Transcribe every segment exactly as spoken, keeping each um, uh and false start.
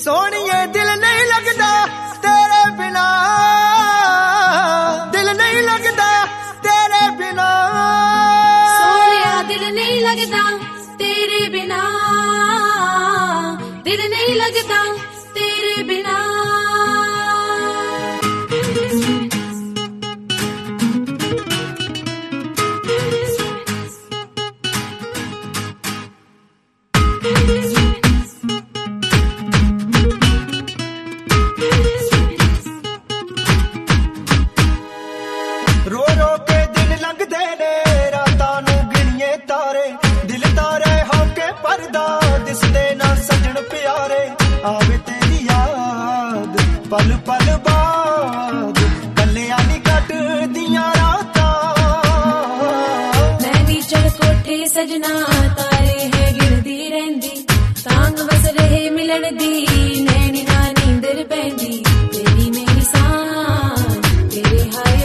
सोहणिए दिल नहीं लगदा तेरे बिना, दिल नहीं लगदा तेरे बिना, सोहणिया दिल नहीं लगदा तेरे बिना, दिल नहीं लगदा तेरे बिना। रो रो के दिन लंघदे ने रातां नूं गिणिए तारे, दिल तारे होके परदा दिसदे ना सजण प्यारे, आवे तेरी याद पल पल बाद गल्लियां नी कटदियां रातां। मैं भी चढ़ कोठे सजना तारे है गिणदी रहिंदी, तांग वस रहे मिलण दी नैनी ना नींदर पैंदी, तेरी मेरी सांस तेरे हाय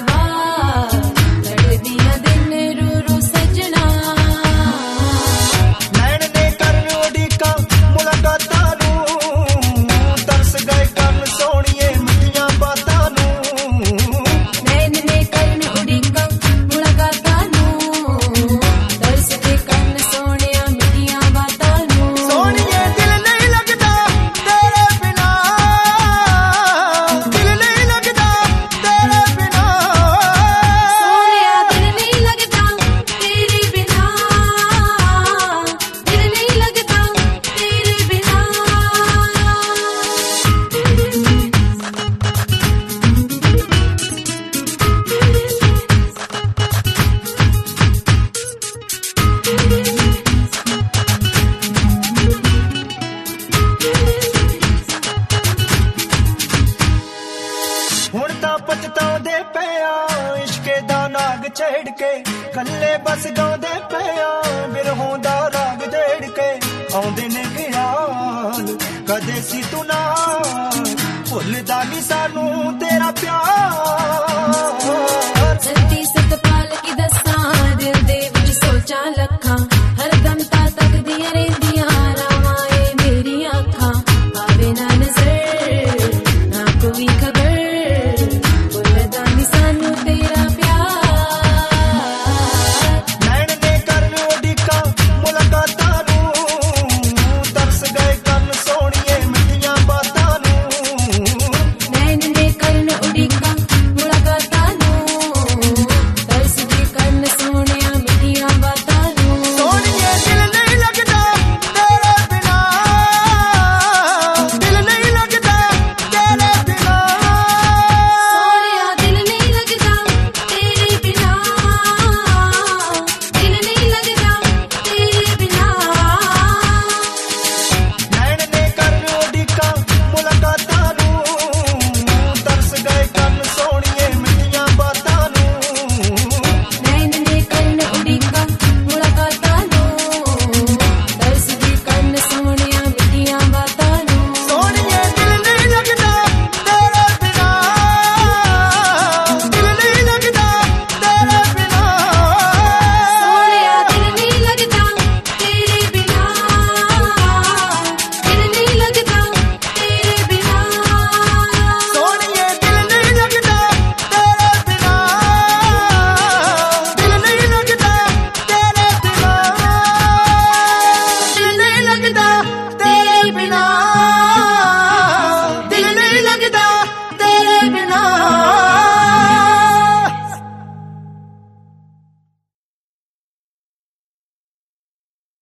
हुण तां पछताउंदे पिया इश्के दा नाग छेड़ के, कल्ले बस गाउंदे पिया बिरहों दा राग जेड़ के, आउंदे ने ख्याल कदे सी तू नाल भुलदा नी सानू।